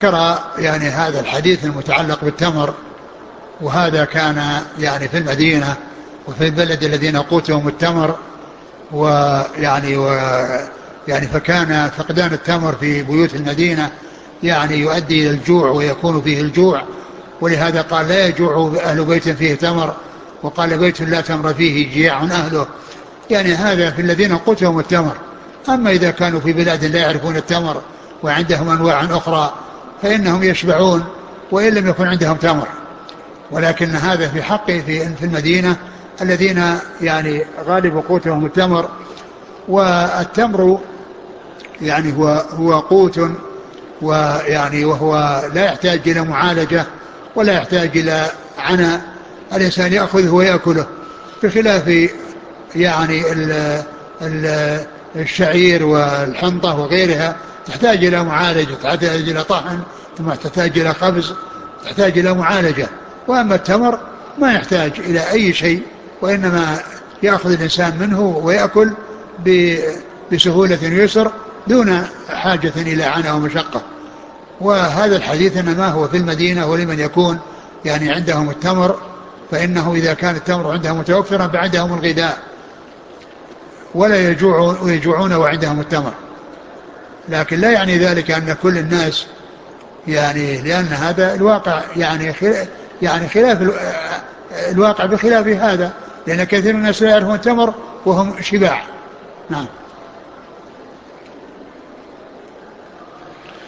ذكر يعني هذا الحديث المتعلق بالتمر، وهذا كان يعني في المدينة وفي البلد الذين قوتهم التمر، ويعني يعني فكان فقدان التمر في بيوت المدينة يعني يؤدي إلى الجوع ويكون فيه الجوع، ولهذا قال لا يجوع أهل بيت فيه تمر، وقال بيت لا تمر فيه جياع أهله. يعني هذا في الذين قوتهم التمر. أما إذا كانوا في بلاد لا يعرفون التمر وعندهم أنواع أخرى فإنهم يشبعون وإن لم يكن عندهم تمر. ولكن هذا في حقه في المدينة الذين يعني غالب قوتهم التمر. والتمر يعني هو قوت، ويعني وهو لا يحتاج إلى معالجة ولا يحتاج إلى عناء، الإنسان يأخذه ويأكله، بخلاف يعني الشعير والحنطة وغيرها تحتاج إلى معالجة، تحتاج إلى طحن، ثم تحتاج إلى خبز، تحتاج إلى معالجة. وأما التمر ما يحتاج إلى أي شيء، وإنما يأخذ الإنسان منه ويأكل بسهولة ويسر دون حاجة إلى عناء ومشقة. وهذا الحديث إنما هو في المدينة ولمن يكون يعني عندهم التمر، فإنه إذا كان التمر عندهم متوفرا فعندهم الغذاء ولا يجوعون وعندهم التمر. لكن لا يعني ذلك أن كل الناس، يعني لأن هذا الواقع يعني خلاف الواقع بخلاف هذا، لأن كثير من الناس لا يعرفون التمر وهم شباع. نعم.